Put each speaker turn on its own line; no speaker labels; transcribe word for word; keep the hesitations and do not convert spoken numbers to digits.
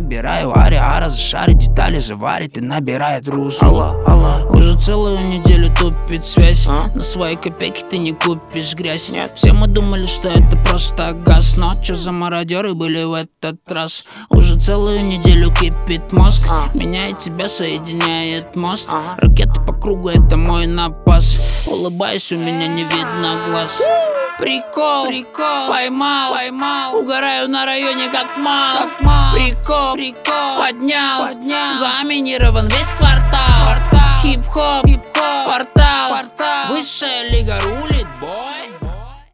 набираю ари, а разжары детали заварит и набирает русло.
Алло, алло.
Уже целую неделю тупит связь,
а?
на свои копейки ты не купишь грязь.
Нет.
Все мы думали, что это просто газ, но чё за мародеры были в этот раз? Уже целую неделю кипит мозг,
а?
меня и тебя соединяет мост.
Ага.
Ракеты по кругу, это мой напас. Улыбаюсь, у меня не видно глаз. Прикол, прикол, поймал, поймал. Угораю на районе как мал, как мал. Прикол, прикол, поднял, поднял. Заминирован весь квартал, квартал. Хип-хоп, хип-хоп, портал, портал. Высшая лига рулит.